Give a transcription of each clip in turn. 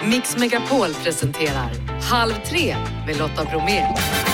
Mix Megapol presenterar Halv tre med Lotta Bromé.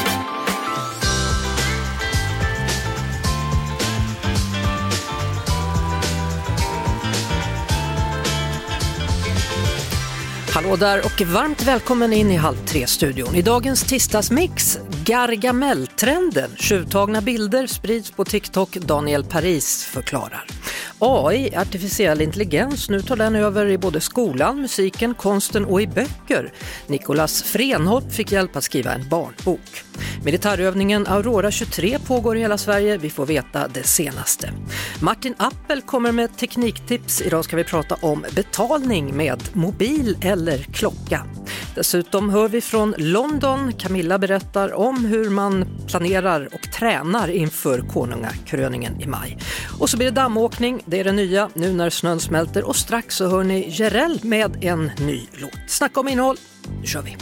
Hallå där och varmt välkommen in i Halv tre-studion. I dagens tisdagsmix, Gargamel-trenden. Tjuvtagna bilder sprids på TikTok. Daniel Paris förklarar. AI, artificiell intelligens, nu tar den över i både skolan, musiken, konsten och i böcker. Nicolas Frenholt fick hjälp att skriva en barnbok. Militärövningen Aurora 23 pågår i hela Sverige. Vi får veta det senaste. Martin Appel kommer med tekniktips. Idag ska vi prata om betalning med mobil eller klocka. Dessutom hör vi från London. Camilla berättar om hur man planerar och tränar inför konungakröningen i maj. Och så blir det dammåkning. Det är det nya nu när snön smälter. Och strax så hör ni Jerell med en ny låt. Snacka om innehåll. Nu kör vi.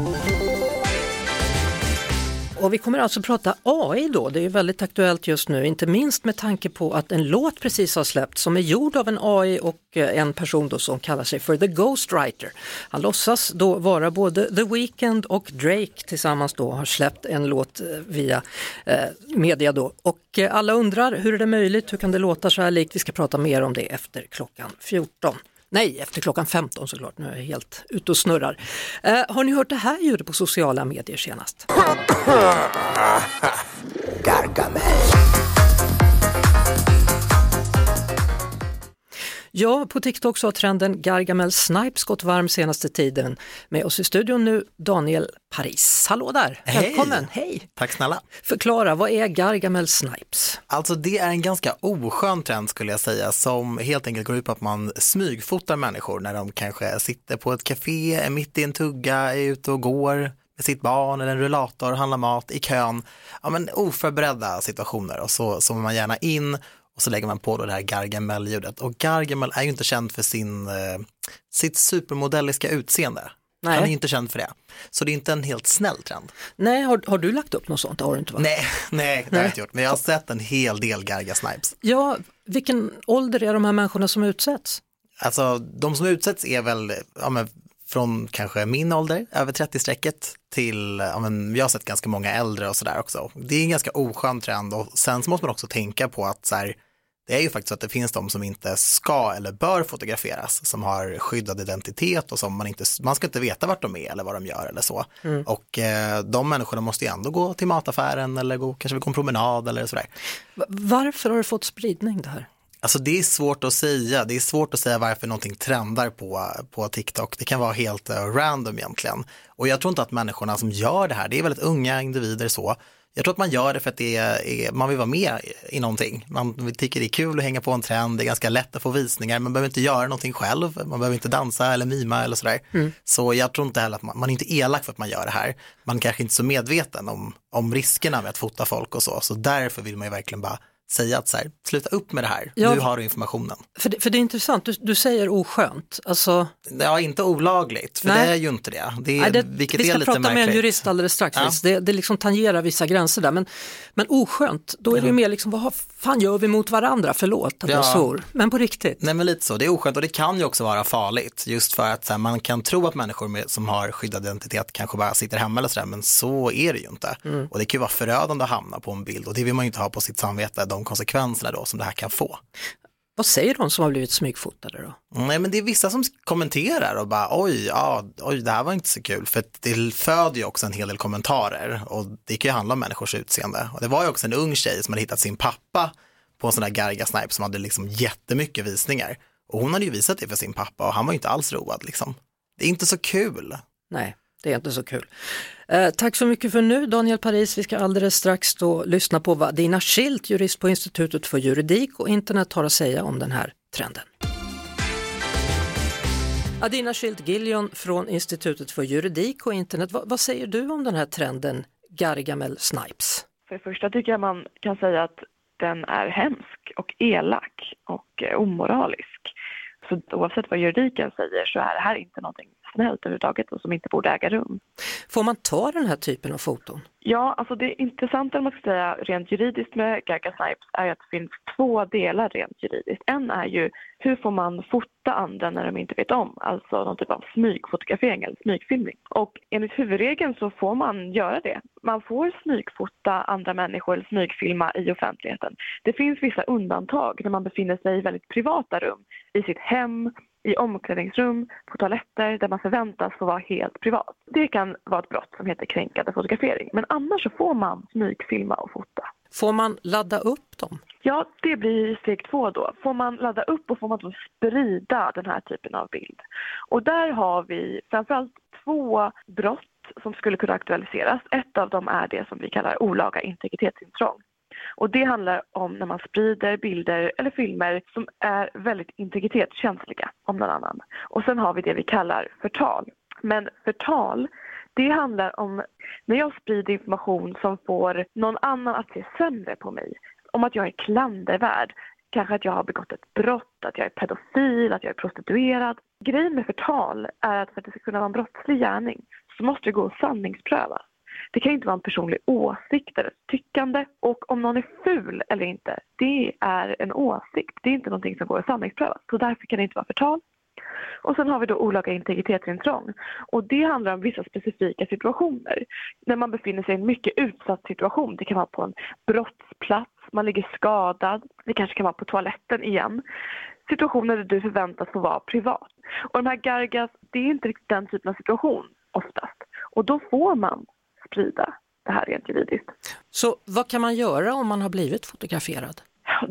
Och vi kommer alltså prata AI då, det är väldigt aktuellt just nu, inte minst med tanke på att en låt precis har släppt som är gjord av en AI och en person då som kallar sig för The Ghostwriter. Han låtsas då vara både The Weeknd och Drake tillsammans då har släppt en låt via media då. Och alla undrar hur är det möjligt, hur kan det låta så här likt? Vi ska prata mer om det efter klockan 14. Nej, efter klockan 15 såklart. Nu är jag helt ute och snurrar. Har ni hört det här ljudet på sociala medier senast? Gargamel. Ja, på TikTok så har trenden Gargamel Snipes gått varm senaste tiden. Med oss i studion nu Daniel Paris. Hallå där, välkommen. Hej. Tack snälla. Förklara, vad är Gargamel Snipes? Alltså det är en ganska oskön trend skulle jag säga som helt enkelt går ut på att man smygfotar människor när de kanske sitter på ett café, är mitt i en tugga, är ute och går med sitt barn eller en rullator, handlar mat i kön. Ja men oförberedda situationer och så zoomar man gärna in. Och så lägger man på då det här Gargamel-ljudet. Och Gargamel är ju inte känd för sitt supermodelliska utseende. Nej. Han är ju inte känd för det. Så det är inte en helt snäll trend. Nej, har du lagt upp något sånt? Har du inte, va? Nej, det har jag inte gjort. Men jag har sett en hel del Garga-snipes. Ja, vilken ålder är de här människorna som utsätts? Alltså, de som utsätts är väl från kanske min ålder, över 30-strecket, till, jag har sett ganska många äldre och sådär också. Det är en ganska oskön trend och sen så måste man också tänka på att så här, det är ju faktiskt att det finns de som inte ska eller bör fotograferas, som har skyddad identitet och som man ska inte veta vart de är eller vad de gör eller så. Mm. Och de människorna måste ju ändå gå till mataffären eller kanske gå en promenad eller sådär. Varför har det fått spridning det här? Alltså det är svårt att säga. Det är svårt att säga varför någonting trendar på TikTok. Det kan vara helt random egentligen. Och jag tror inte att människorna som gör det här, det är väldigt unga individer så. Jag tror att man gör det för att man vill vara med i någonting. Man tycker det är kul att hänga på en trend. Det är ganska lätt att få visningar. Man behöver inte göra någonting själv. Man behöver inte dansa eller mima eller sådär. Mm. Så jag tror inte heller att man är inte elak för att man gör det här. Man kanske inte är så medveten om riskerna med att fota folk och så. Så därför vill man ju verkligen bara säga att så här, sluta upp med det här, nu har du informationen. För det är intressant, du säger oskönt. Alltså... Ja, inte olagligt, för det är ju inte det. Vilket vi ska är lite prata märkligt. med en jurist alldeles strax. Ja. Det liksom tangerar vissa gränser där. Men oskönt, då är det ju mer liksom, vad fan gör vi mot varandra? Förlåt att jag svor. Men på riktigt. Nej men lite så, det är oskönt och det kan ju också vara farligt. Just för att så här, man kan tro att människor som har skyddad identitet kanske bara sitter hemma eller sådär. Men så är det ju inte. Mm. Och det kan ju vara förödande att hamna på en bild. Och det vill man ju inte ha på sitt samvete, de konsekvenserna då som det här kan få. Vad säger de som har blivit smygfotade då? Nej men det är vissa som kommenterar och bara oj det här var inte så kul, för det föder ju också en hel del kommentarer och det kan ju handla om människors utseende. Och det var ju också en ung tjej som hade hittat sin pappa på en sån där Garga-snipe som hade liksom jättemycket visningar. Och hon hade ju visat det för sin pappa och han var ju inte alls road liksom. Det är inte så kul. Nej. Det är inte så kul. Tack så mycket för nu, Daniel Paris. Vi ska alldeles strax då lyssna på vad Dina Schilt, jurist på Institutet för juridik och internet, har att säga om den här trenden. Dina Schilt Gillion från Institutet för juridik och internet. Vad säger du om den här trenden Gargamel Snipes? För det första tycker jag man kan säga att den är hemsk och elak och omoralisk. Så oavsett vad juridiken säger så är det här inte någonting oprofessionellt överhuvudtaget och som inte borde äga rum. Får man ta den här typen av foton? Ja, alltså det intressanta om man ska säga rent juridiskt med Garga Snipes är att det finns 2 delar rent juridiskt. En är ju hur får man fota andra när de inte vet om, alltså någon typ av smygfotografering eller smygfilmning. Och enligt huvudregeln så får man göra det. Man får smygfota andra människor eller smygfilma i offentligheten. Det finns vissa undantag när man befinner sig i väldigt privata rum, i sitt hem, i omklädningsrum, på toaletter där man förväntas få vara helt privat. Det kan vara ett brott som heter kränkande fotografering. Men annars så får man smygfilma och fota. Får man ladda upp dem? Ja, det blir steg 2 då. Får man ladda upp och får man då sprida den här typen av bild. Och där har vi framförallt 2 brott som skulle kunna aktualiseras. Ett av dem är det som vi kallar olaga integritetsintrång. Och det handlar om när man sprider bilder eller filmer som är väldigt integritetskänsliga om någon annan. Och sen har vi det vi kallar förtal. Men förtal, det handlar om när jag sprider information som får någon annan att se sämre på mig. Om att jag är klandervärd, kanske att jag har begått ett brott, att jag är pedofil, att jag är prostituerad. Grejen med förtal är att för att det ska kunna vara en brottslig gärning så måste det gå att sanningspröva. Det kan inte vara en personlig åsikt eller tyckande. Och om någon är ful eller inte, det är en åsikt. Det är inte någonting som går att sanningspröva. Så därför kan det inte vara förtal. Och sen har vi då olaga integritetsintrång. Och det handlar om vissa specifika situationer. När man befinner sig i en mycket utsatt situation. Det kan vara på en brottsplats, man ligger skadad. Det kanske kan vara på toaletten igen. Situationer där du förväntas få vara privat. Och de här gargas, det är inte riktigt den typen av situation oftast. Och då får man sprida det här rent juridiskt. Så vad kan man göra om man har blivit fotograferad?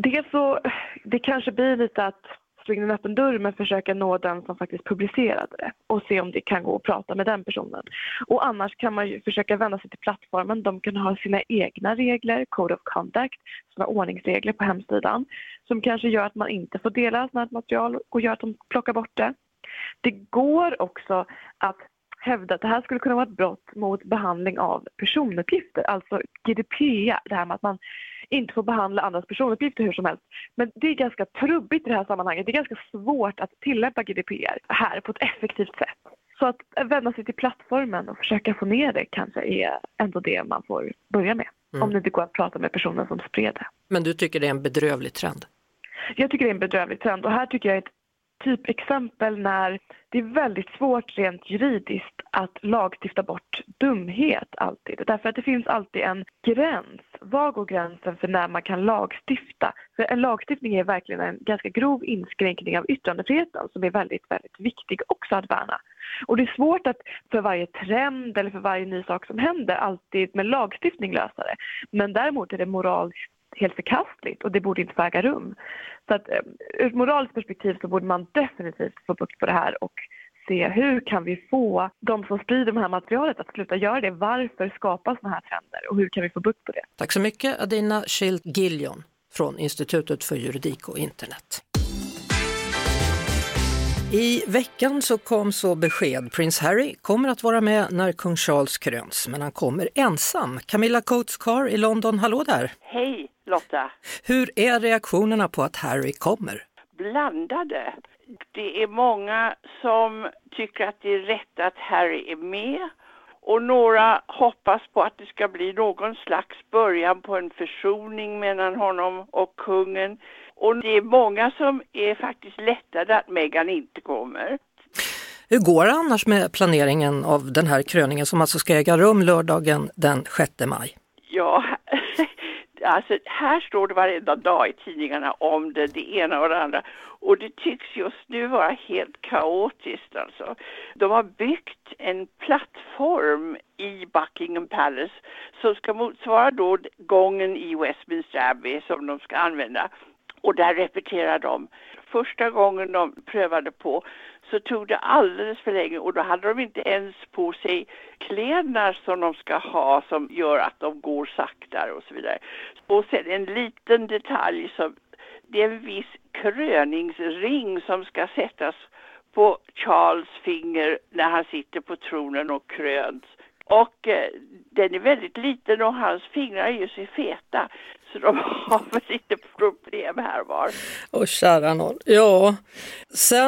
Det kanske blir lite att springa en öppen dörr men försöka nå den som faktiskt publicerade det och se om det kan gå att prata med den personen. Och annars kan man ju försöka vända sig till plattformen. De kan ha sina egna regler, Code of Conduct, sina ordningsregler på hemsidan som kanske gör att man inte får dela sådant här material och gör att de plockar bort det. Det går också att hävda att det här skulle kunna vara ett brott mot behandling av personuppgifter, alltså GDPR, det här med att man inte får behandla andras personuppgifter hur som helst. Men det är ganska trubbigt i det här sammanhanget. Det är ganska svårt att tillämpa GDPR här på ett effektivt sätt. Så att vända sig till plattformen och försöka få ner det kanske är ändå det man får börja med. Om det inte går att prata med personen som spred det. Men du tycker det är en bedrövlig trend? Jag tycker det är en bedrövlig trend och här tycker jag ett typexempel när det är väldigt svårt rent juridiskt att lagstifta bort dumhet alltid. Därför att det finns alltid en gräns. Var går gränsen för när man kan lagstifta? För en lagstiftning är verkligen en ganska grov inskränkning av yttrandefriheten som är väldigt, väldigt viktig också att värna. Och det är svårt att för varje trend eller för varje ny sak som händer alltid med lagstiftning lösa det. Men däremot är det moraliskt helt förkastligt och det borde inte få äga rum. Så att ur ett moraliskt perspektiv så borde man definitivt få bukt på det här och se hur kan vi få de som sprider det här materialet att sluta göra det. Varför skapas såna här trender och hur kan vi få bukt på det? Tack så mycket Adina Schild-Gillion från Institutet för juridik och internet. I veckan så kom så besked. Prins Harry kommer att vara med när kung Charles kröns, men han kommer ensam. Camilla Coates-Carr i London, hallå där. Hej Lotta. Hur är reaktionerna på att Harry kommer? Blandade. Det är många som tycker att det är rätt att Harry är med. Och några hoppas på att det ska bli någon slags början på en försoning mellan honom och kungen. Och det är många som är faktiskt lättade att Meghan inte kommer. Hur går det annars med planeringen av den här kröningen som alltså ska äga rum lördagen den 6 maj? Ja, alltså här står det varenda dag i tidningarna om det ena och det andra. Och det tycks just nu vara helt kaotiskt alltså. De har byggt en plattform i Buckingham Palace som ska motsvara då gången i Westminster Abbey som de ska använda. Och där repeterar de. Första gången de prövade på så tog det alldeles för länge och då hade de inte ens på sig kläder som de ska ha som gör att de går saktare och så vidare. Och sen en liten detalj som det är en viss kröningsring som ska sättas på Charles finger när han sitter på tronen och kröns. Och den är väldigt liten och hans fingrar är ju så feta. Så de har väl lite problem här var. Åh kära någon. Ja, sen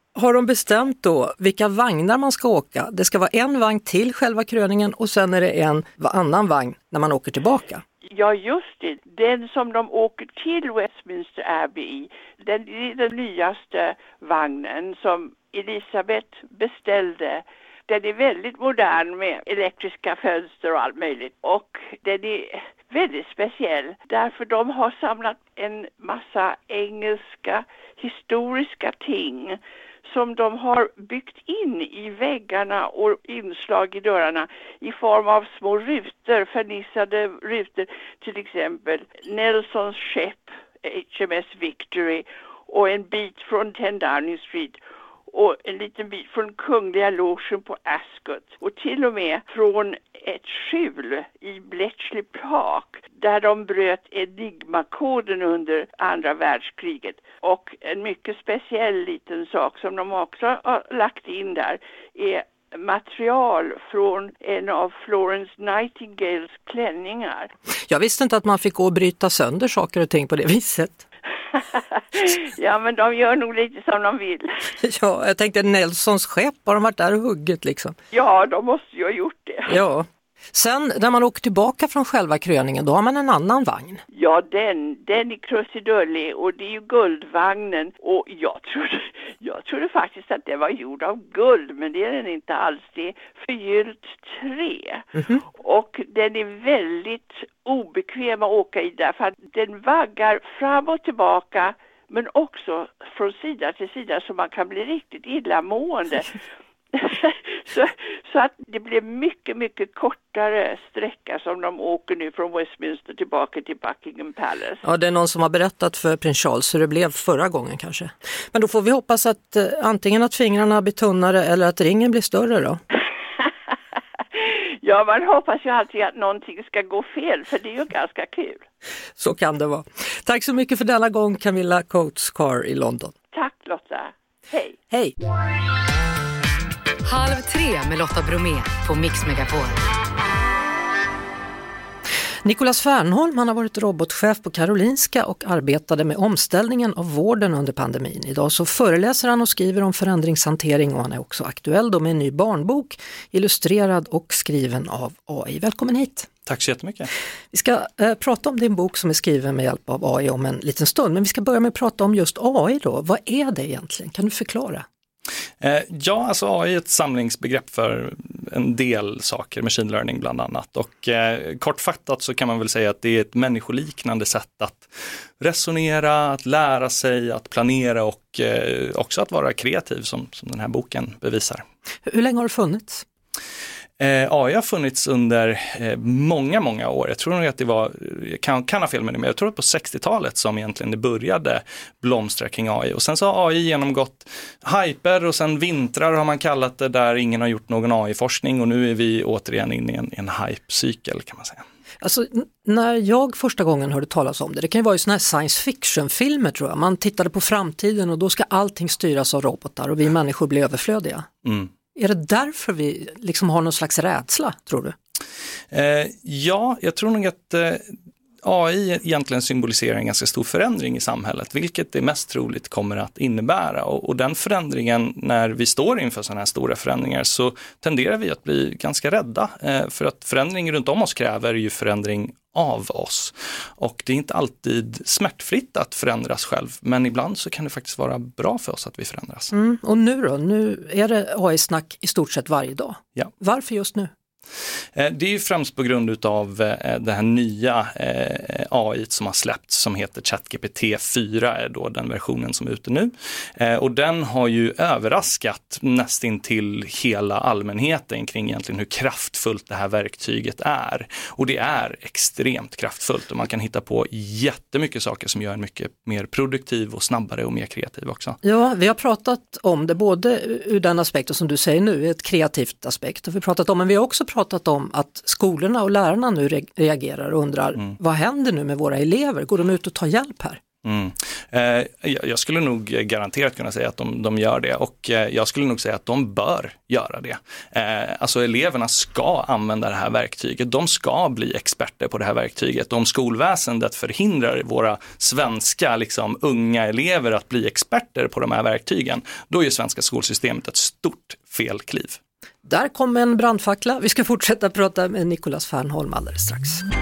Har de bestämt då vilka vagnar man ska åka? Det ska vara en vagn till själva kröningen och sen är det en annan vagn när man åker tillbaka. Ja, just det. Den som de åker till Westminster Abbey i, den är den nyaste vagnen som Elisabeth beställde. Den är väldigt modern med elektriska fönster och allt möjligt. Och den är väldigt speciell därför de har samlat en massa engelska historiska ting som de har byggt in i väggarna och inslag i dörrarna i form av små rutor, fernissade rutor, till exempel Nelsons skepp HMS Victory och en bit från 10 Downing Street och en liten bit från Kungliga logen på Ascot och till och med från ett skjul i Bletchley Park där de bröt enigmakoden under andra världskriget. Och en mycket speciell liten sak som de också har lagt in där är material från en av Florence Nightingales klänningar. Jag visste inte att man fick gå och bryta sönder saker och ting på det viset. Ja, men de gör nog lite som de vill. Ja, jag tänkte Nelsons skepp, har de varit där och hugget liksom? Ja, de måste ju ha gjort det. Ja. Sen när man åker tillbaka från själva kröningen, då har man en annan vagn. Ja, den är krusidullig och det är ju guldvagnen. Och jag trodde faktiskt att det var gjord av guld, men det är den inte alls. Det är förgyllt trä. Mm-hmm. Och den är väldigt obekväm att åka i därför att den vaggar fram och tillbaka men också från sida till sida så man kan bli riktigt illamående. så att det blir mycket, mycket kortare sträcka som de åker nu från Westminster tillbaka till Buckingham Palace. Ja, det är någon som har berättat för prins Charles hur det blev förra gången kanske. Men då får vi hoppas att antingen att fingrarna blir tunnare eller att ringen blir större då. Ja, man hoppas ju alltid att någonting ska gå fel för det är ju ganska kul. Så kan det vara. Tack så mycket för denna gång, Camilla Coates-Carr i London. Tack Lotta. Hej. Hej. 2:30 med Lotta Bromé på Mix Megapol. Nicolas Fernholm, han har varit robotchef på Karolinska och arbetade med omställningen av vården under pandemin. Idag så föreläser han och skriver om förändringshantering och han är också aktuell då med en ny barnbok, illustrerad och skriven av AI. Välkommen hit! Tack så jättemycket. Vi ska prata om din bok som är skriven med hjälp av AI om en liten stund, men vi ska börja med att prata om just AI då. Vad är det egentligen? Kan du förklara? Ja, alltså AI är ett samlingsbegrepp för en del saker, machine learning bland annat. Och kortfattat så kan man väl säga att det är ett människoliknande sätt att resonera, att lära sig, att planera och också att vara kreativ som den här boken bevisar. Hur länge har det funnits? AI har funnits under många år. Jag tror nog att det var, kan ha fel med det, men jag tror att på 60-talet som egentligen det började blomstra kring AI. Och sen så har AI genomgått hyper och sen vintrar har man kallat det där ingen har gjort någon AI-forskning och nu är vi återigen inne i en hype-cykel kan man säga. Alltså, när jag första gången hörde talas om det kan ju vara ju såna här science fiction-filmer tror jag. Man tittade på framtiden och då ska allting styras av robotar och vi människor blir överflödiga. Mm. Är det därför vi liksom har någon slags rädsla, tror du? Ja, jag tror nog att AI egentligen symboliserar en ganska stor förändring i samhället, vilket det mest troligt kommer att innebära. Och den förändringen, när vi står inför sådana här stora förändringar så tenderar vi att bli ganska rädda. För att förändring runt om oss kräver ju förändring av oss. Och det är inte alltid smärtfritt att förändras själv, men ibland så kan det faktiskt vara bra för oss att vi förändras. Och nu då? Nu är det AI-snack i stort sett varje dag. Ja. Varför just nu? Det är ju främst på grund av det här nya AI som har släppts som heter ChatGPT 4 är då den versionen som är ute nu. Och den har ju överraskat nästan till hela allmänheten kring egentligen hur kraftfullt det här verktyget är. Och det är extremt kraftfullt och man kan hitta på jättemycket saker som gör en mycket mer produktiv och snabbare och mer kreativ också. Ja, vi har pratat om det både ur den aspekten som du säger nu, ett kreativt aspekt. Och vi har pratat om, men vi har också pratat om att skolorna och lärarna nu reagerar och undrar vad händer nu med våra elever? Går de ut och tar hjälp här? Jag skulle nog garanterat kunna säga att de gör det, och jag skulle nog säga att de bör göra det. Alltså eleverna ska använda det här verktyget, de ska bli experter på det här verktyget. Om skolväsendet förhindrar våra svenska unga elever att bli experter på de här verktygen, då är svenska skolsystemet ett stort felkliv. Där kom en brandfackla. Vi ska fortsätta prata med Nicolas Fernholm alldeles strax.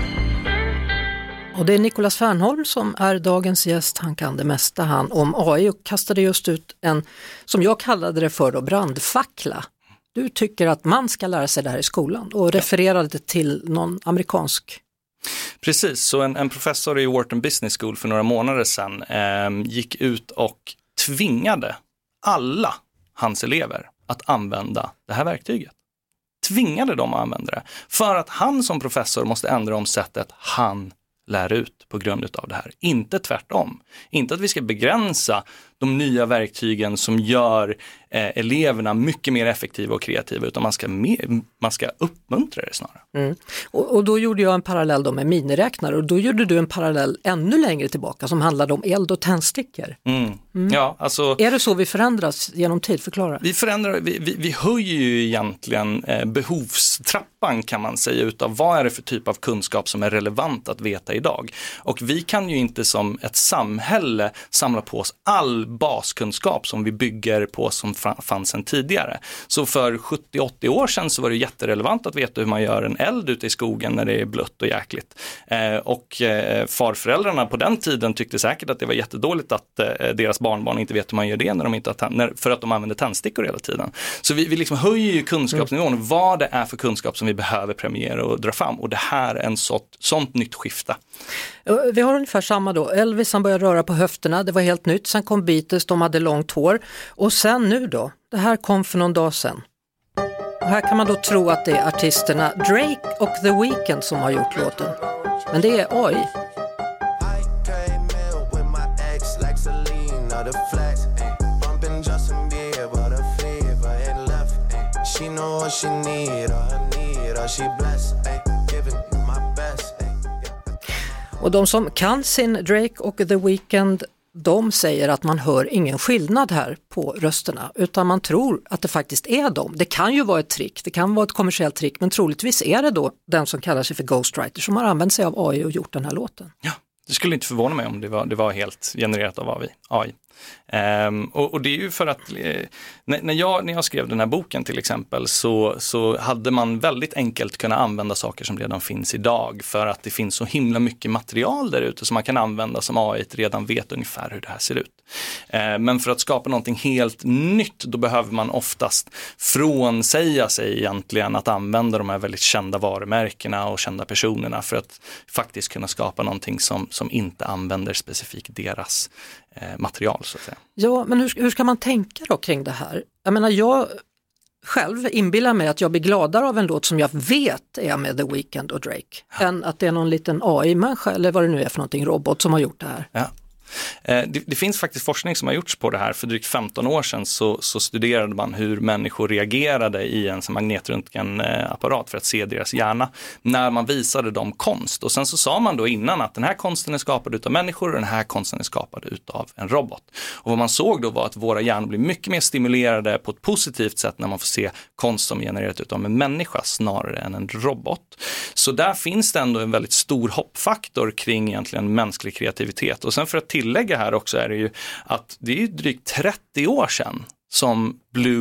Och det är Nicolas Fernholm som är dagens gäst. Han kan det mesta om AI och kastade just ut en, som jag kallade det för, brandfackla. Du tycker att man ska lära sig det här i skolan och refererade till någon amerikansk. Precis, så en professor i Wharton Business School för några månader sedan gick ut och tvingade alla hans elever att använda det här verktyget. Tvingade dem att använda det. För att han som professor måste ändra om sättet han lär ut på grund av det här. Inte tvärtom. Inte att vi ska begränsa de nya verktygen som gör eleverna mycket mer effektiva och kreativa, utan man ska uppmuntra det snarare. Och då gjorde jag en parallell då med miniräknare, och då gjorde du en parallell ännu längre tillbaka som handlade om eld- och tändstickor. Ja, alltså, är det så vi förändras genom tid? Förklara. Vi höjer ju egentligen behovstrappan, kan man säga, utav vad är det för typ av kunskap som är relevant att veta idag. Och vi kan ju inte som ett samhälle samla på oss all baskunskap som vi bygger på som fanns sedan tidigare. Så för 70-80 år sedan så var det jätterelevant att veta hur man gör en eld ute i skogen när det är blött och jäkligt. Och farföräldrarna på den tiden tyckte säkert att det var jättedåligt att deras barnbarn inte vet hur man gör det när de inte har för att de använder tändstickor hela tiden. Så vi höjer ju kunskapsnivån, vad det är för kunskap som vi behöver premiera och dra fram. Och det här är en sånt nytt skifte. Vi har ungefär samma då. Elvis, han började röra på höfterna, det var helt nytt. Sen kom Beatles, de hade långt hår. Och sen nu då, det här kom för någon dag sedan. Och här kan man då tro att det är artisterna Drake och The Weeknd som har gjort låten. Men det är AI. Och de som kan sin Drake och The Weeknd, de säger att man hör ingen skillnad här på rösterna, utan man tror att det faktiskt är dem. Det kan ju vara ett trick, det kan vara ett kommersiellt trick, men troligtvis är det då den som kallar sig för Ghostwriter som har använt sig av AI och gjort den här låten. Ja, det skulle inte förvåna mig om det var helt genererat av AI. Och det är ju för att när jag skrev den här boken till exempel så hade man väldigt enkelt kunnat använda saker som redan finns idag, för att det finns så himla mycket material där ute som man kan använda som AI redan vet ungefär hur det här ser ut. Men för att skapa någonting helt nytt, då behöver man oftast frånsäga sig egentligen att använda de här väldigt kända varumärkena och kända personerna för att faktiskt kunna skapa någonting som inte använder specifikt deras material, så att säga. Ja, men hur ska man tänka då kring det här? Jag menar, jag själv inbillar mig att jag blir gladare av en låt som jag vet är med The Weeknd och Drake än att det är någon liten AI-människa eller vad det nu är för någonting, robot som har gjort det här. Ja. Det finns faktiskt forskning som har gjorts på det här. För drygt 15 år sedan så studerade man hur människor reagerade i en magnetröntgenapparat för att se deras hjärna när man visade dem konst. Och sen så sa man då innan att den här konsten är skapad utav människor och den här konsten är skapad utav en robot. Och vad man såg då var att våra hjärnor blir mycket mer stimulerade på ett positivt sätt när man får se konst som genererat utav en människa snarare än en robot. Så där finns det ändå en väldigt stor hoppfaktor kring egentligen mänsklig kreativitet. Och sen för att tillägga här också är det ju att det är drygt 30 år sedan som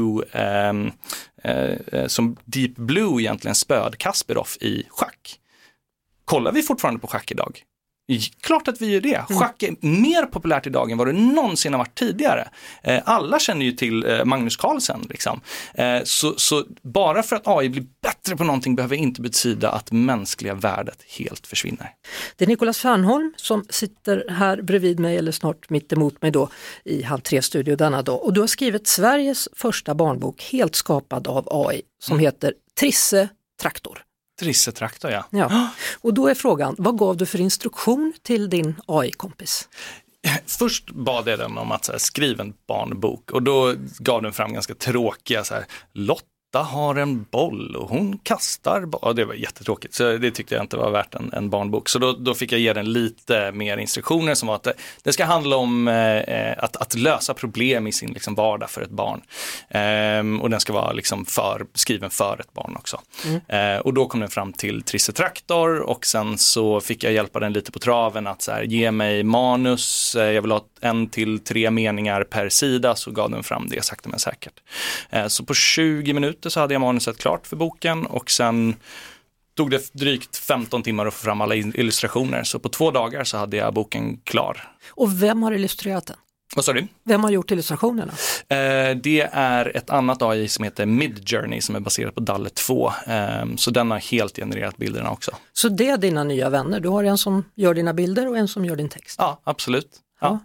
som Deep Blue egentligen spöd Kasparov i schack. Kollar vi fortfarande på schack idag? Klart att vi gör det. Schack är mer populärt idag än vad det någonsin har varit tidigare. Alla känner ju till Magnus Carlsen. Liksom. Så bara för att AI blir bättre på någonting behöver inte betyda att mänskliga värdet helt försvinner. Det är Nicolas Fernholm som sitter här bredvid mig, eller snart mitt emot mig då, i Halv 3-studio denna dag. Och du har skrivit Sveriges första barnbok helt skapad av AI som heter Trisse Traktor. Trisse Traktor, ja. Ja. Och då är frågan, vad gav du för instruktion till din AI-kompis? Först bad jag den om att skriva en barnbok och då gav den fram ganska tråkiga Lotta Lotta har en boll och hon kastar boll. Det var jättetråkigt, så det tyckte jag inte var värt en barnbok. Så då fick jag ge den lite mer instruktioner som var att det ska handla om att lösa problem i sin liksom vardag för ett barn. Och den ska vara liksom skriven för ett barn också. Och då kom den fram till Trisse Traktor och sen så fick jag hjälpa den lite på traven att så här, ge mig manus, jag vill ha 1 till 3 meningar per sida, så gav den fram det sakta men säkert. Så på 20 minuter så hade jag manuset klart för boken och sen tog det drygt 15 timmar att få fram alla illustrationer. Så på 2 dagar så hade jag boken klar. Och vem har illustrerat den? Vad sa du? Vem har gjort illustrationerna? Det är ett annat AI som heter Midjourney som är baserat på DALL-E 2. Så den har helt genererat bilderna också. Så det är dina nya vänner? Du har en som gör dina bilder och en som gör din text? Ja, absolut. Ja.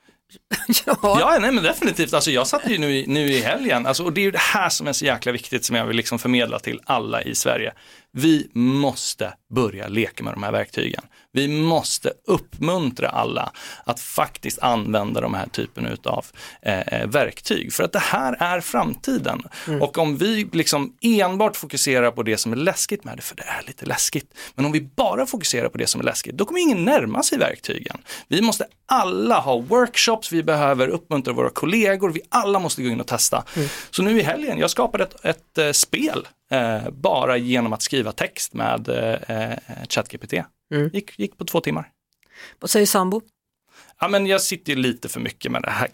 Ja, nej men definitivt. Alltså jag satt ju nu i helgen. Alltså, och det är ju det här som är så jäkla viktigt som jag vill liksom förmedla till alla i Sverige. Vi måste börja leka med de här verktygen. Vi måste uppmuntra alla att faktiskt använda de här typen av verktyg. För att det här är framtiden. Och om vi liksom enbart fokuserar på det som är läskigt med det, för det är lite läskigt. Men om vi bara fokuserar på det som är läskigt, då kommer ingen närma sig verktygen. Vi måste alla ha workshops, vi behöver uppmuntra våra kollegor, vi alla måste gå in och testa. Så nu i helgen, jag skapade ett spel bara genom att skriva text med ChatGPT. Gick på 2 timmar. Vad säger sambo? Ja, men jag sitter ju lite för mycket med det här.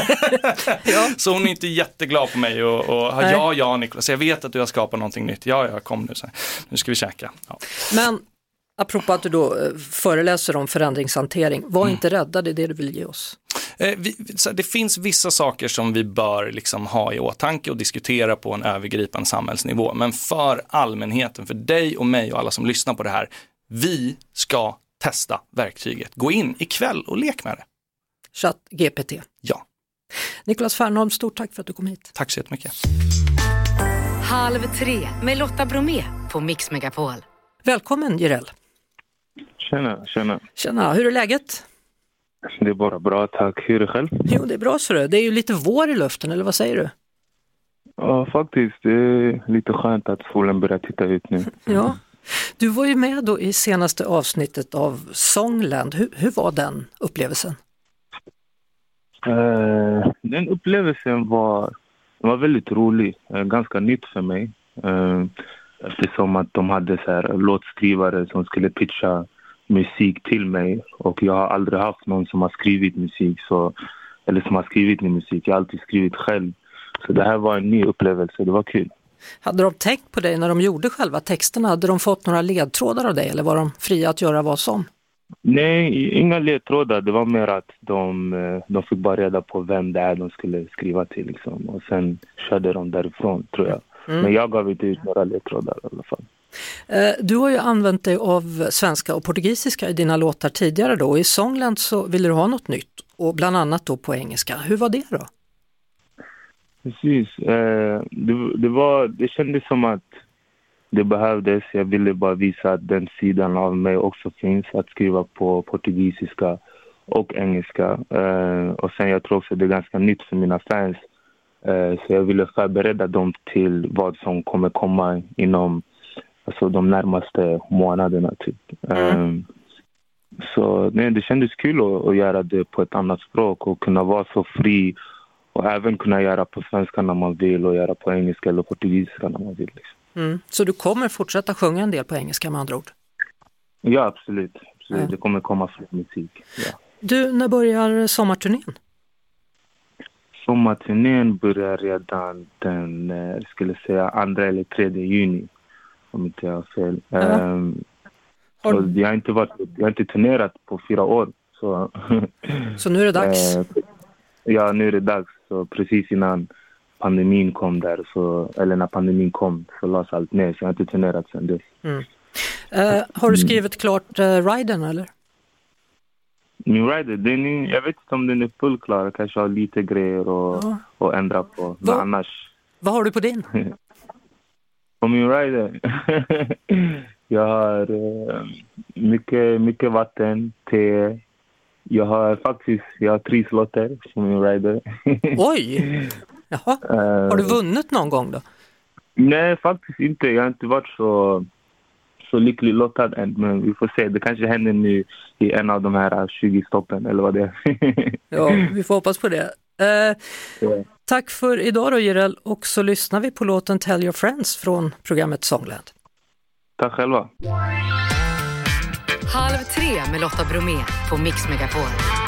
Ja. Så hon är inte jätteglad på mig och ja Niklas, jag vet att du har skapat någonting nytt. Ja, kom nu. Nu ska vi käka. Ja. Men apropå att du då föreläser om förändringshantering, var inte rädda, det är det du vill ge oss. Det finns vissa saker som vi bör liksom ha i åtanke och diskutera på en övergripande samhällsnivå. Men för allmänheten, för dig och mig och alla som lyssnar på det här, vi ska testa verktyget. Gå in ikväll och lek med det. ChatGPT. Ja. Niklas Fernholm, stort tack för att du kom hit. Tack så jättemycket. 2:30 med Lotta Bromé på Mix Megapol. Välkommen Jireel. Tjena. Hur är läget? Det är bara bra, tack. Hur är det själv? Jo, det är bra så det. Det är ju lite vår i luften, eller vad säger du? Ja, faktiskt. Det är lite skönt att solen börjar titta ut nu. Ja. Du var ju med då i senaste avsnittet av Songland. Hur var den upplevelsen? Den upplevelsen var väldigt rolig. Ganska nytt för mig. Eftersom att de hade så här låtskrivare som skulle pitcha musik till mig. Och jag har aldrig haft någon som har skrivit musik. Eller som har skrivit min musik. Jag har alltid skrivit själv. Så det här var en ny upplevelse. Det var kul. Hade de tänkt på dig när de gjorde själva texterna? Hade de fått några ledtrådar av dig? Eller var de fria att göra vad som? Nej, inga ledtrådar. Det var mer att de fick bara reda på vem det är de skulle skriva till. Liksom. Och sen körde de därifrån, tror jag. Men jag gav inte ut några ledtrådar i alla fall. Du har ju använt dig av svenska och portugisiska i dina låtar tidigare då. I Songland så ville du ha något nytt. Och bland annat då på engelska. Hur var det då? Precis. Det kändes som att det behövdes. Jag ville bara visa att den sidan av mig också finns. Att skriva på portugisiska och engelska. Och sen jag tror också det är ganska nytt för mina fans. Så jag ville förbereda dem till vad som kommer komma inom de närmaste månaderna. Typ. Så det kändes kul att göra det på ett annat språk och kunna vara så fri. Och även kunna göra på svenska när man vill och göra på engelska eller portugisiska när man vill. Liksom. Så du kommer fortsätta sjunga en del på engelska med andra ord? Ja, absolut. Ja. Det kommer komma fler musik. Ja. Du, när börjar sommarturnén? Sommarturnén börjar redan den, skulle säga 2 eller 3 juni. Om inte jag har fel. Jag har inte turnerat på 4 år. Så nu är det dags? Ja, nu är det dags. Så precis innan pandemin kom när pandemin kom så lades allt ner. Så jag har inte turnerat sedan dess. Har du skrivit klart riden eller? Min rider, jag vet inte om den är full klar. Kanske har lite grejer och ändra på. Men annars... Vad har du på din? På min rider? Jag har mycket vatten, te. Jag har 3 slotter på min rider. Oj! Jaha. Har du vunnit någon gång då? Nej, faktiskt inte. Jag har inte varit så lycklig lottad än, men vi får se. Det kanske händer nu i en av de här 20 stoppen eller vad det är. Ja, vi får hoppas på det. Tack för idag då, Jireel, och så lyssnar vi på låten Tell Your Friends från programmet Songland. Tack själva. 2:30 med Lotta Bromé på Mix Megapol.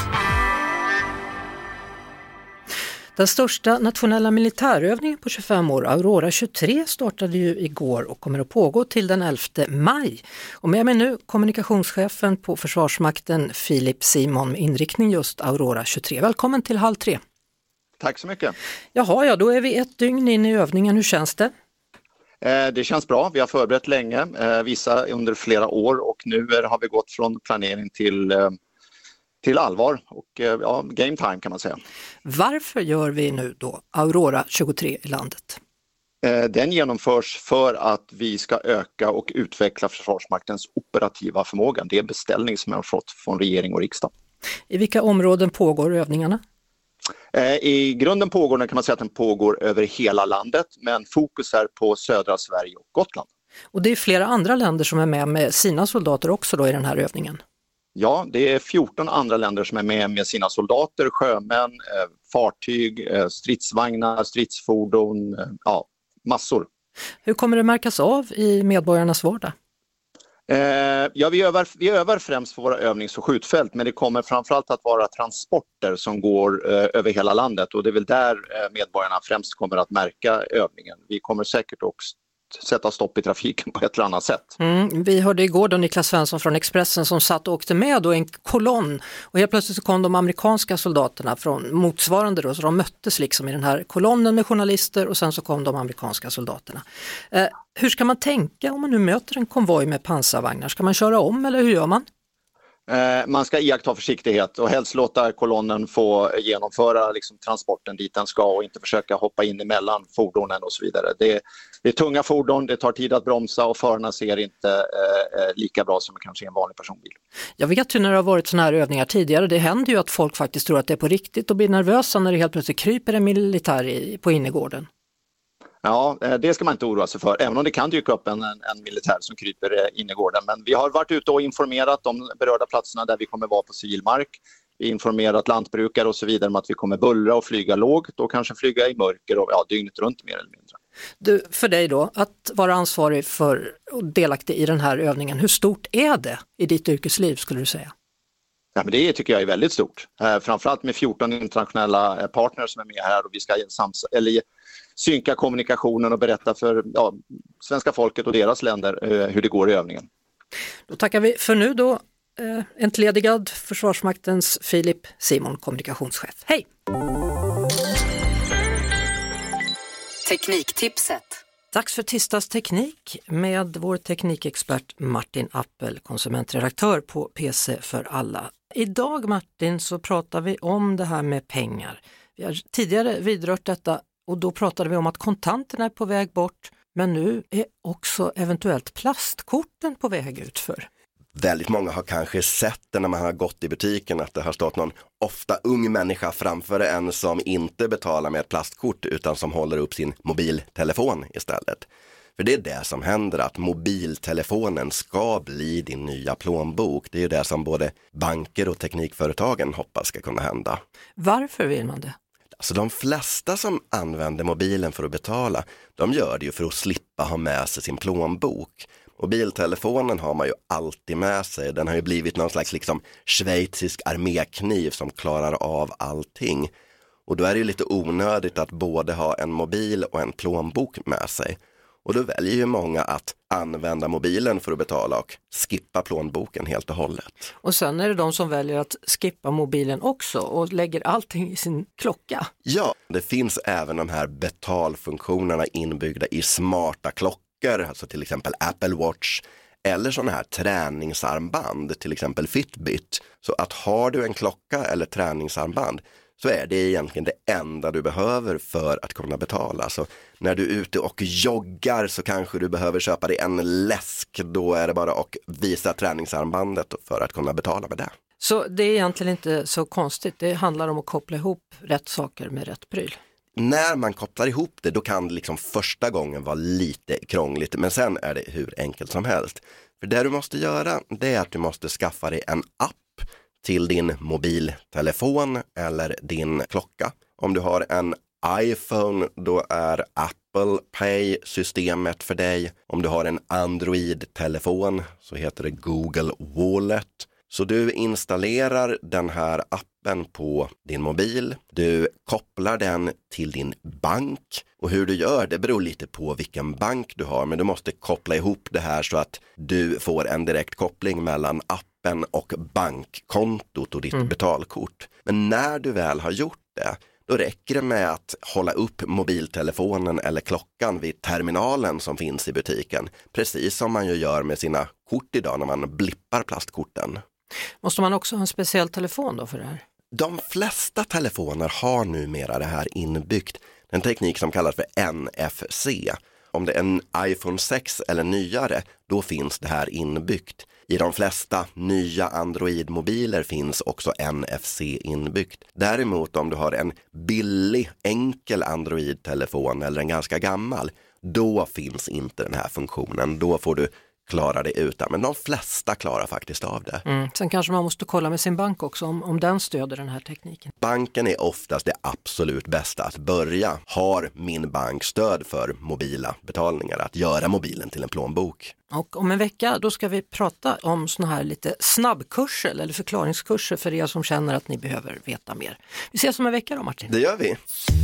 Den största nationella militärövningen på 25 år, Aurora 23, startade ju igår och kommer att pågå till den 11 maj. Och med mig nu kommunikationschefen på Försvarsmakten, Filip Simon, med inriktning just Aurora 23. Välkommen till 2:30. Tack så mycket. Jaha, ja, då är vi ett dygn in i övningen. Hur känns det? Det känns bra. Vi har förberett länge, vissa under flera år, och nu har vi gått från planering till allvar och game time kan man säga. Varför gör vi nu då Aurora 23 i landet? Den genomförs för att vi ska öka och utveckla Försvarsmaktens operativa förmåga. Det är beställning som jag har fått från regering och riksdag. I vilka områden pågår övningarna? I grunden pågår den, kan man säga att den pågår över hela landet, men fokus är på södra Sverige och Gotland. Och det är flera andra länder som är med sina soldater också då i den här övningen? Ja, det är 14 andra länder som är med sina soldater, sjömän, fartyg, stridsvagnar, stridsfordon, massor. Hur kommer det märkas av i medborgarnas vardag? Vi övar främst på våra övnings- och skjutfält, men det kommer framförallt att vara transporter som går över hela landet, och det är väl där medborgarna främst kommer att märka övningen. Vi kommer säkert också sätta stopp i trafiken på ett eller annat sätt. Vi hörde igår då Niklas Svensson från Expressen som satt och åkte med då en kolonn, och helt plötsligt så kom de amerikanska soldaterna från motsvarande då, så de möttes liksom i den här kolonnen med journalister, och sen så kom de amerikanska soldaterna. Hur ska man tänka om man nu möter en konvoj med pansarvagnar? Ska man köra om eller hur gör man? Man ska iaktta försiktighet och helst låta kolonnen få genomföra transporten dit den ska, och inte försöka hoppa in emellan fordonen och så vidare. Det är tunga fordon, det tar tid att bromsa, och förarna ser inte lika bra som kanske en vanlig personbil. Jag vet ju när det har varit såna här övningar tidigare, det händer ju att folk faktiskt tror att det är på riktigt och blir nervösa när det helt plötsligt kryper en militär på innergården. Ja, det ska man inte oroa sig för, även om det kan dyka upp en militär som kryper in i gården. Men vi har varit ute och informerat de berörda platserna där vi kommer vara på civil mark. Vi har informerat lantbrukare och så vidare om att vi kommer bullra och flyga lågt och kanske flyga i mörker och dygnet runt mer eller mindre. Du, för dig då, att vara ansvarig för och delaktig i den här övningen, hur stort är det i ditt yrkesliv skulle du säga? Ja, men det tycker jag är väldigt stort. Framförallt med 14 internationella partners som är med här, och vi ska synka kommunikationen och berätta för svenska folket och deras länder hur det går i övningen. Då tackar vi för nu då, entledigad Försvarsmaktens Filip Simon, kommunikationschef. Hej! Tekniktipset. Dags för tisdagsteknik med vår teknikexpert Martin Appel, konsumentredaktör på PC för alla. Idag Martin så pratar vi om det här med pengar. Vi har tidigare vidrört detta och då pratade vi om att kontanterna är på väg bort, men nu är också eventuellt plastkorten på väg utför. Väldigt många har kanske sett det när man har gått i butiken, att det har stått någon ofta ung människa framför en som inte betalar med ett plastkort utan som håller upp sin mobiltelefon istället. För det är det som händer, att mobiltelefonen ska bli din nya plånbok. Det är det som både banker och teknikföretagen hoppas ska kunna hända. Varför vill man det? Alltså de flesta som använder mobilen för att betala, de gör det ju för att slippa ha med sig sin plånbok. Mobiltelefonen har man ju alltid med sig. Den har ju blivit någon slags schweizisk armékniv som klarar av allting. Och då är det ju lite onödigt att både ha en mobil och en plånbok med sig. Och då väljer ju många att använda mobilen för att betala och skippa plånboken helt och hållet. Och sen är det de som väljer att skippa mobilen också och lägger allting i sin klocka. Ja, det finns även de här betalfunktionerna inbyggda i smarta klockor, alltså till exempel Apple Watch, eller sådana här träningsarmband, till exempel Fitbit. Så att har du en klocka eller träningsarmband så är det egentligen det enda du behöver för att kunna betala. Så när du är ute och joggar så kanske du behöver köpa dig en läsk. Då är det bara att visa träningsarmbandet för att kunna betala med det. Så det är egentligen inte så konstigt. Det handlar om att koppla ihop rätt saker med rätt pryl. När man kopplar ihop det, då kan det liksom första gången vara lite krångligt, men sen är det hur enkelt som helst. För det du måste göra, det är att du måste skaffa dig en app till din mobiltelefon eller din klocka. Om du har en iPhone, då är Apple Pay systemet för dig. Om du har en Android-telefon så heter det Google Wallet. Så du installerar den här appen på din mobil. Du kopplar den till din bank. Och hur du gör, det beror lite på vilken bank du har. Men du måste koppla ihop det här så att du får en direkt koppling mellan appen och bankkontot och ditt betalkort. Men när du väl har gjort det, då räcker det med att hålla upp mobiltelefonen eller klockan vid terminalen som finns i butiken. Precis som man ju gör med sina kort idag när man blippar plastkorten. Måste man också ha en speciell telefon då för det här? De flesta telefoner har numera det här inbyggt. En teknik som kallas för NFC. Om det är en iPhone 6 eller nyare, då finns det här inbyggt. I de flesta nya Android-mobiler finns också NFC inbyggt. Däremot om du har en billig, enkel Android-telefon eller en ganska gammal, då finns inte den här funktionen. Då får du klara det utan. Men de flesta klarar faktiskt av det. Sen kanske man måste kolla med sin bank också om den stöder den här tekniken. Banken är oftast det absolut bästa att börja. Har min bank stöd för mobila betalningar, att göra mobilen till en plånbok? Och om en vecka då ska vi prata om såna här lite snabbkurser eller förklaringskurser för er som känner att ni behöver veta mer. Vi ses om en vecka då, Martin. Det gör vi.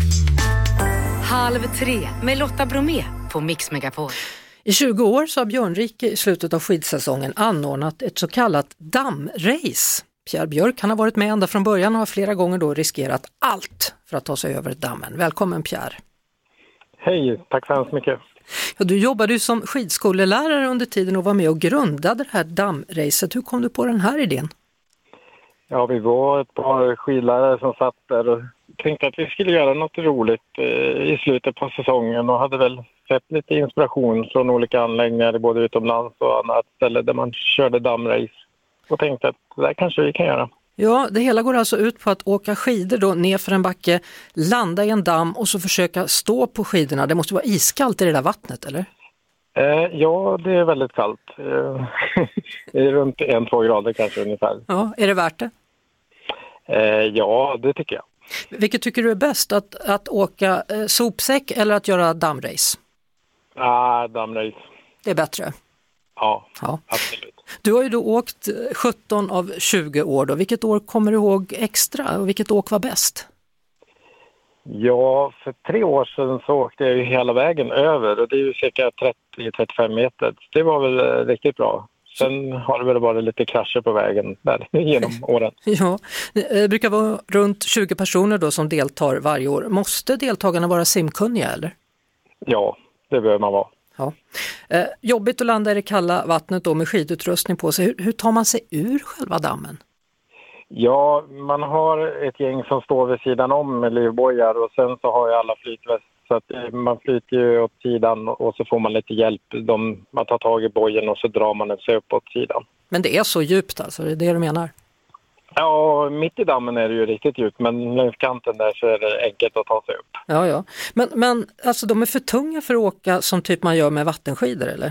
2:30 med Lotta Bromé på Mix Megapol. I 20 år så har Björnrike i slutet av skidsäsongen anordnat ett så kallat dammrace. Pierre Björk, han har varit med ända från början och har flera gånger då riskerat allt för att ta sig över dammen. Välkommen Pierre. Hej, tack så hemskt mycket. Ja, du jobbade ju som skidskolelärare under tiden och var med och grundade det här dammracet. Hur kom du på den här idén? Ja, vi var ett par skidlärare som satt där och tänkte att vi skulle göra något roligt i slutet på säsongen och hade väl sett lite inspiration från olika anläggningar både utomlands och annat ställe där man körde dammrace och tänkte att det där kanske vi kan göra. Ja, det hela går alltså ut på att åka skidor då ner för en backe, landa i en damm och så försöka stå på skidorna. Det måste vara iskallt i det där vattnet, eller? Ja, det är väldigt kallt. Det är runt 1-2 grader kanske ungefär. Ja, är det värt det? Ja, det tycker jag. Vilket tycker du är bäst? Att åka sopsäck eller att göra dammrace? Dammrace. Det är bättre? Ja, absolut. Du har ju då åkt 17 av 20 år då. Vilket år kommer du ihåg extra och vilket åk var bäst? Ja, för 3 år sedan så åkte jag ju hela vägen över och det är ju cirka 30-35 meter. Det var väl riktigt bra. Sen har det väl varit lite krascher på vägen där genom åren. Ja, det brukar vara runt 20 personer då som deltar varje år. Måste deltagarna vara simkunniga eller? Ja, det behöver man vara. Ja. Jobbigt att landa i det kalla vattnet då med skidutrustning på sig. Hur tar man sig ur själva dammen? Ja, man har ett gäng som står vid sidan om med livbojar och sen så har ju alla flytväst. Så att man flyter ju åt sidan och så får man lite hjälp. Man tar tag i bojen och så drar man den sig upp åt sidan. Men det är så djupt alltså, det är det du menar? Ja, mitt i dammen är det ju riktigt djupt men längs kanten där så är det enkelt att ta sig upp. Ja. Men alltså de är för tunga för att åka som typ man gör med vattenskidor eller?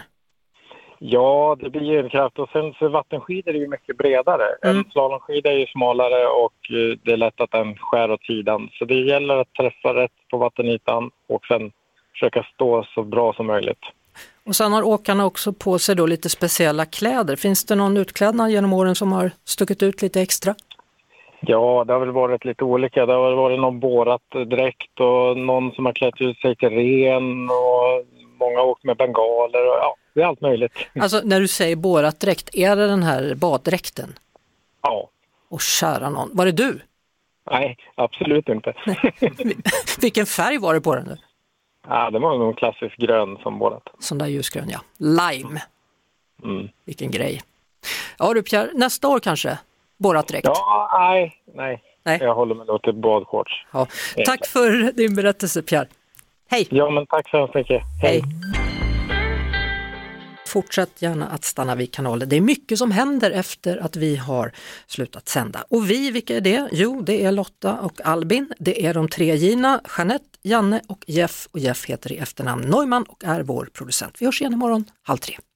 Ja, det blir ju en kraft och sen så vattenskidor är ju mycket bredare. En slalomskida är ju smalare och det är lätt att den skär åt sidan. Så det gäller att träffa rätt på vattenytan och sen försöka stå så bra som möjligt. Och sen har åkarna också på sig då lite speciella kläder. Finns det någon utklädnad genom åren som har stuckit ut lite extra? Ja, det har väl varit lite olika. Det har väl varit någon bårat dräkt och någon som har klätt ut sig till ren och många har åkt med bengaler och ja, det är allt möjligt. Alltså när du säger bårat dräkt, är det den här baddräkten? Ja. Och kära någon, var det du? Nej, absolut inte. Vilken färg var det på den nu? Ja, det var nog klassisk grön som bådat. Sån där ljusgrön, ja. Lime. Vilken grej. Ja du Pierre, nästa år kanske? Bårat dräkt? Ja, nej. Jag håller mig då till badshorts. Ja. Tack för din berättelse Pierre. Hej! Ja, men tack så mycket. Hej! fortsätt gärna att stanna vid kanalen. Det är mycket som händer efter att vi har slutat sända. Och vilka är det? Jo, det är Lotta och Albin. Det är de 3 Gina, Jeanette, Janne och Jeff. Och Jeff heter i efternamn Neumann och är vår producent. Vi hörs igen imorgon 14:30.